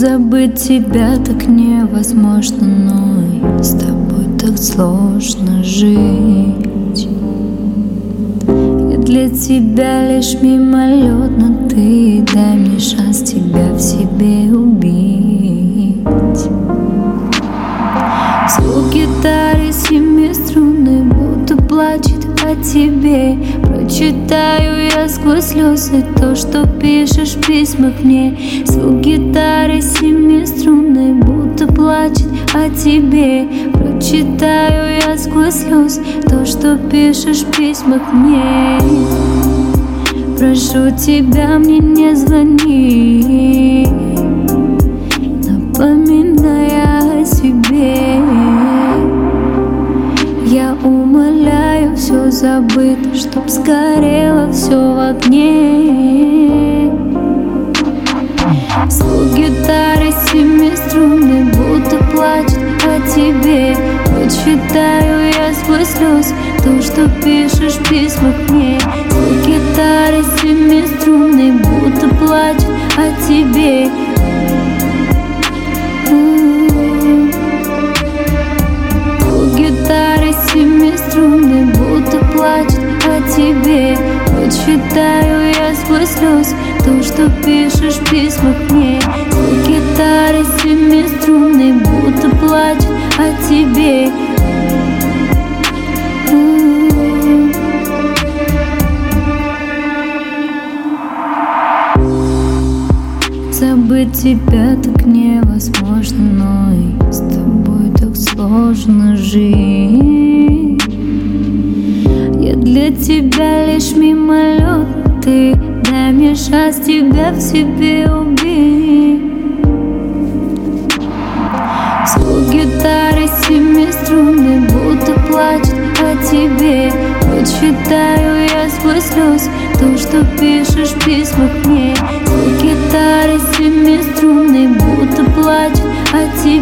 Забыть тебя так невозможно, но и с тобой так сложно жить. Я для тебя лишь мимолетно, ты дай мне шанс тебя в себе убить. Звук гитары семиструнный будто плачет о тебе. Прочитаю я сквозь слезы то, что пишешь в письмах мне. Звук гитары семиструнный будто плачет о тебе. Прочитаю я сквозь слезы то, что пишешь в письмах мне. Прошу тебя, мне не звони, напоминая о себе. Я умоляю, все забыто, чтоб сгорело все в огне. Звук гитары семиструнный будто плачет о тебе. Прочитаю я сквозь слез то, что пишешь в письмах мне. Звук гитары семиструнный будто плачет о тебе. Звук гитары семиструнный будто плачет о тебе. Прочитаю я сквозь слез то, что пишешь в письмах мне. Звук гитары семиструнный будто плачет о тебе. Забыть тебя так невозможно, но и с тобой так сложно жить. Я для тебя лишь мимолет, ты дай мне шанс тебя в себе убить. Звук гитары семиструнный будто плачет о тебе. Прочитаю я сквозь слез то, что пишешь в письмах мне. Звук гитары семиструнный будто плачет о тебе.